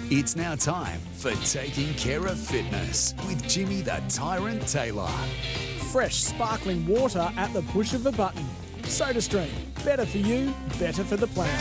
It's now time for Taking Care of Fitness with Jimmy the Tyrant Taylor. Fresh, sparkling water at the push of a button. SodaStream. Better for you, better for the planet.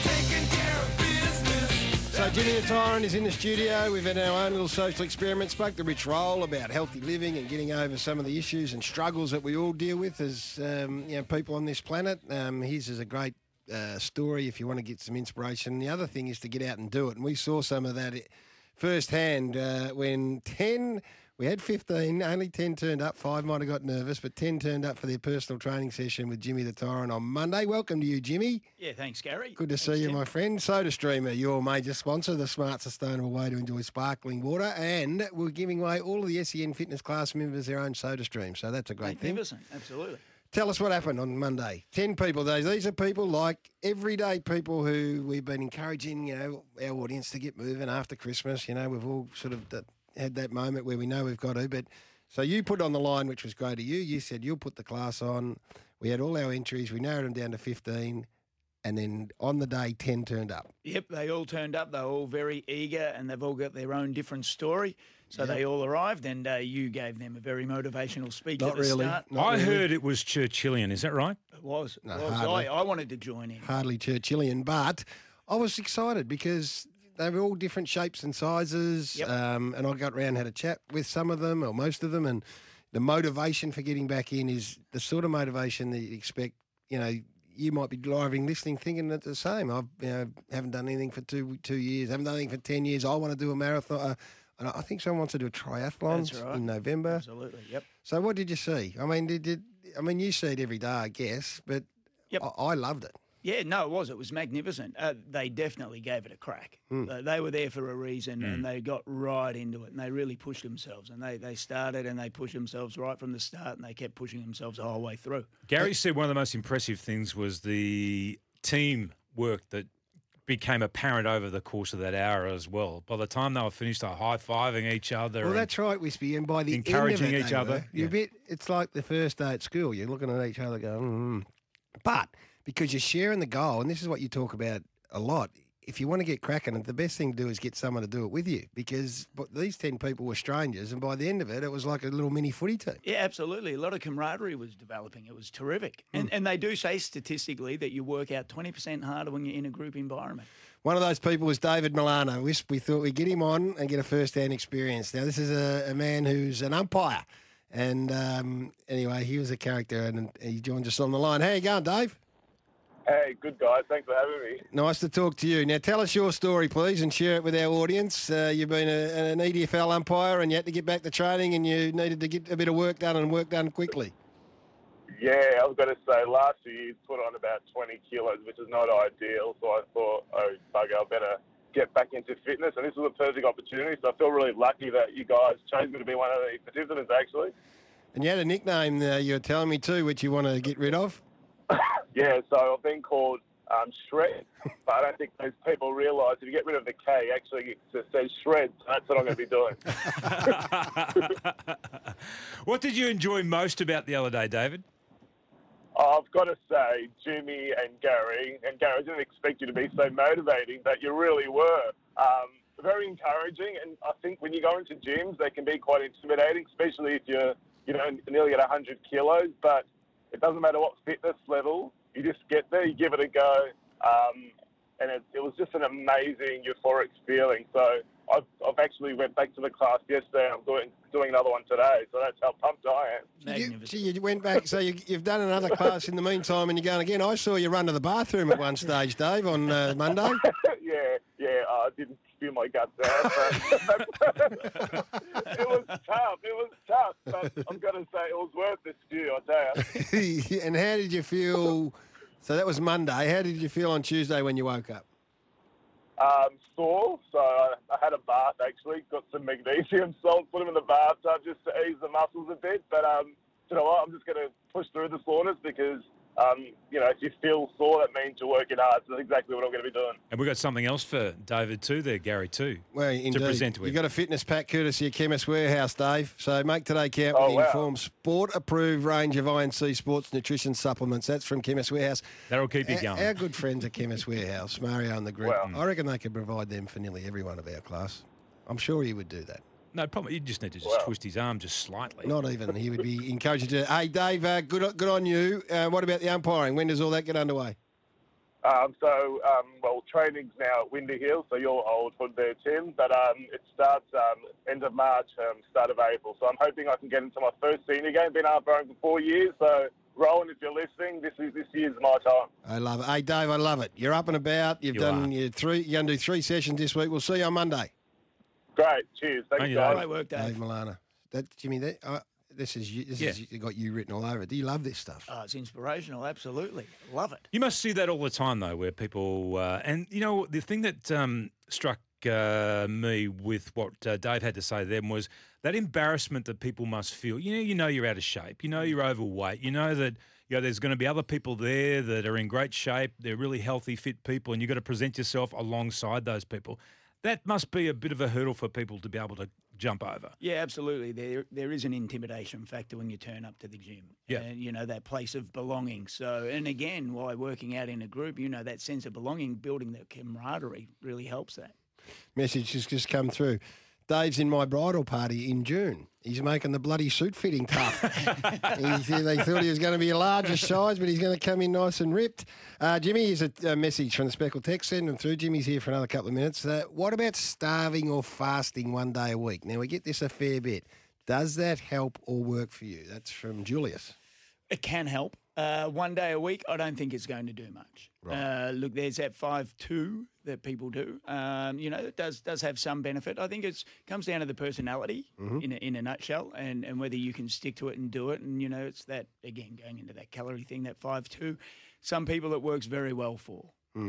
So Jimmy the Tyrant is in the studio. We've had our own little social experiment. Spoke to Rich Roll about healthy living and getting over some of the issues and struggles that we all deal with as people on this planet. His is a great story if you want to get some inspiration. The other thing is to get out and do it. And we saw some of that firsthand when 10... We had 15, only 10 turned up. 5 might have got nervous, but 10 turned up for their personal training session with Jimmy the Tyrant on Monday. Welcome to you, Jimmy. Yeah, thanks, Gary. Good to see you, my friend. SodaStream, your major sponsor, the smart, sustainable way to enjoy sparkling water. And we're giving away all of the SEN Fitness class members their own SodaStream, so that's a great thing. Magnificent, absolutely. Tell us what happened on Monday. 10 people. These are people like everyday people who we've been encouraging, our audience to get moving after Christmas. We've all sort of had that moment where we know we've got to. But so you put on the line, which was great of you. You said you'll put the class on. We had all our entries. We narrowed them down to 15. And then on the day, 10 turned up. Yep, they all turned up. They were all very eager and they've all got their own different story. So they all arrived and you gave them a very motivational speech at the start. I heard it was Churchillian. Is that right? It was. No, It was. hardly. I wanted to join in. Hardly Churchillian, but I was excited because they were all different shapes and sizes. Yep. And I got round, had a chat with some of them or most of them. And the motivation for getting back in is the sort of motivation that you expect, you might be driving, listening, thinking that the same. I haven't done anything for two years, haven't done anything for 10 years. I want to do a marathon. And I think someone wants to do a triathlon That's right. in November. Absolutely, yep. So what did you see? I mean, you see it every day, I guess, but Yep. I loved it. Yeah, no, it was. It was magnificent. They definitely gave it a crack. They were there for a reason and they got right into it and they really pushed themselves. And they started and they pushed themselves right from the start and they kept pushing themselves the whole way through. Gary said one of the most impressive things was the team work that became apparent over the course of that hour as well. By the time they were finished, they were high-fiving each other. Well, that's right, Wispy. And by the encouraging end of it, each other. It's like the first day at school. You're looking at each other going, But because you're sharing the goal, and this is what you talk about a lot, if you want to get cracking, the best thing to do is get someone to do it with you because these 10 people were strangers, and by the end of it, it was like a little mini footy team. Yeah, absolutely. A lot of camaraderie was developing. It was terrific. And they do say statistically that you work out 20% harder when you're in a group environment. One of those people was David Milano. We thought we'd get him on and get a first-hand experience. Now, this is a man who's an umpire. And anyway, he was a character, and he joins us on the line. How you going, Dave? Hey, good guys. Thanks for having me. Nice to talk to you. Now, tell us your story, please, and share it with our audience. You've been an EDFL umpire and you had to get back to training and you needed to get a bit of work done and work done quickly. Yeah, I've got to say, last year put on about 20 kilos, which is not ideal. So I thought, bugger, I better get back into fitness. And this was a perfect opportunity. So I feel really lucky that you guys chose me to be one of the participants, actually. And you had a nickname you were telling me too, which you want to get rid of? Yeah, so I've been called Shred, but I don't think those people realise if you get rid of the K, actually it says Shred. So that's what I'm going to be doing. What did you enjoy most about the other day, David? I've got to say, Jimmy and Gary, I didn't expect you to be so motivating, but you really were. Very encouraging, and I think when you go into gyms, they can be quite intimidating, especially if you're, nearly at 100 kilos, but it doesn't matter what fitness level, you just get there, you give it a go, and it was just an amazing euphoric feeling. So I've actually went back to the class yesterday, and I'm doing another one today, so that's how pumped I am. You went back, so you've done another class in the meantime and you're going again. I saw you run to the bathroom at one stage, Dave, on Monday. Yeah, I didn't spew my guts out, but it was tough, but I've got to say it was worth the stew, I tell you. And how did you feel? So that was Monday. How did you feel on Tuesday when you woke up? Sore, so I had a bath actually, got some magnesium salts, put them in the bathtub just to ease the muscles a bit, but you know what, I'm just going to push through the soreness because If you feel sore, that means you're working hard. So that's exactly what I'm going to be doing. And we've got something else for David too there, Gary, too. Well, indeed. To present to him. You've got a fitness pack courtesy of Chemist Warehouse, Dave. So make today count with the Inform Sport-approved range of INC sports nutrition supplements. That's from Chemist Warehouse. That'll keep you going. Our good friends at Chemist Warehouse, Mario and the group, I reckon they could provide them for nearly every one of our class. I'm sure he would do that. No problem. You just need to twist his arm just slightly. Not even. He would be encouraged to do it. Hey, Dave, good on you. What about the umpiring? When does all that get underway? Training's now at Windy Hill, so you're old hood there, Tim. But it starts end of March, start of April. So I'm hoping I can get into my first senior game. Been umpiring for 4 years, so Rowan, if you're listening, this year's my time. I love it. Hey, Dave, I love it. You're up and about. You're going to do 3 sessions this week. We'll see you on Monday. Great. Cheers. Thank you, guys. Great work, Dave. Dave Milana. Jimmy, this is got you written all over it. Do you love this stuff? Oh, it's inspirational. Absolutely. Love it. You must see that all the time, though, where people... and, the thing that struck me with what Dave had to say then was that embarrassment that people must feel. You know you're out of shape. You know you're overweight. You know that there's going to be other people there that are in great shape. They're really healthy, fit people, and you've got to present yourself alongside those people. That must be a bit of a hurdle for people to be able to jump over. Yeah, absolutely. There is an intimidation factor when you turn up to the gym. Yeah. And, that place of belonging. So, and again, while working out in a group, that sense of belonging, building that camaraderie really helps that. Message has just come through. Dave's in my bridal party in June. He's making the bloody suit fitting tough. They thought he was going to be a larger size, but he's going to come in nice and ripped. Jimmy, here's a message from the Speckle Text. Send them through. Jimmy's here for another couple of minutes. What about starving or fasting 1 day a week? Now, we get this a fair bit. Does that help or work for you? That's from Julius. It can help. 1 day a week, I don't think it's going to do much. Right. Look, there's that 5-2 that people do. It does have some benefit. I think it comes down to the personality in a nutshell, and whether you can stick to it and do it. And it's that, again, going into that calorie thing, that 5-2. Some people it works very well for.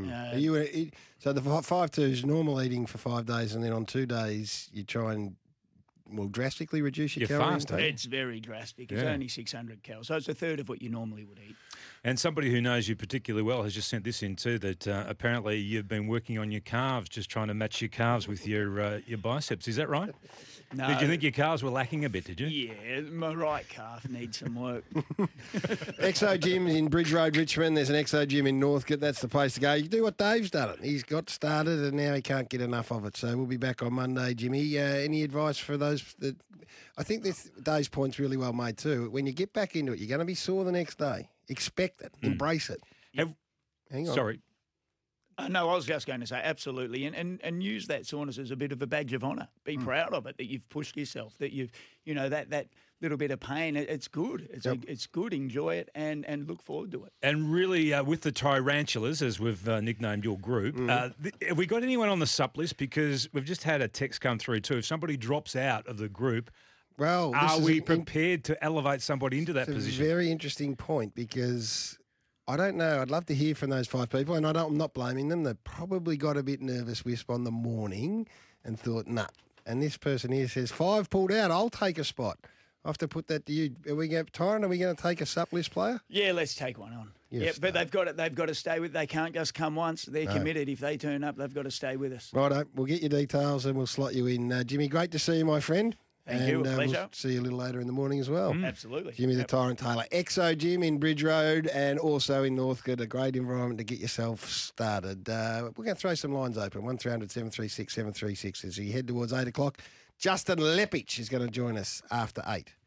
So the 5-2 is normal eating for 5 days, and then on 2 days you try and drastically reduce your calorie intake. It's very drastic. It's only 600 calories, so it's a third of what you normally would eat. And somebody who knows you particularly well has just sent this in too, that apparently you've been working on your calves, just trying to match your calves with your biceps. Is that right? No. Did you think your calves were lacking a bit, did you? Yeah, my right calf needs some work. Exo Gym in Bridge Road, Richmond. There's an Exo Gym in Northcote. That's the place to go. You do what Dave's done it. He's got started and now he can't get enough of it. So we'll be back on Monday, Jimmy. Any advice for those that... I think Dave's point's really well made too. When you get back into it, you're going to be sore the next day. Expect it. Embrace it. Hang on. Sorry. No, I was just going to say absolutely, and use that soreness as a bit of a badge of honour. Be proud of it, that you've pushed yourself, that you've, that little bit of pain. It's good. It's good. Enjoy it and look forward to it. And really, with the Tyrantulas, as we've nicknamed your group, have we got anyone on the sup list? Because we've just had a text come through too. If somebody drops out of the group, well, are we prepared to elevate somebody into that position? It's a very interesting point because I don't know. I'd love to hear from those 5 people, and I'm not blaming them. They probably got a bit nervous wisp on the morning and thought, nah. And this person here says, 5 pulled out. I'll take a spot. I have to put that to you. Tyron, are we going to take a sup list player? Yeah, let's take one on. Yes, but they've got to stay with. They can't just come once. They're committed. If they turn up, they've got to stay with us. Righto. We'll get your details and we'll slot you in. Jimmy, great to see you, my friend. Thank you. A pleasure. We'll see you a little later in the morning as well. Absolutely. Jimmy the Tyrant Taylor. Exo Gym in Bridge Road and also in Northcote. A great environment to get yourself started. We're going to throw some lines open. 1300 736 736 as we head towards 8 o'clock. Justin Lepich is going to join us after 8.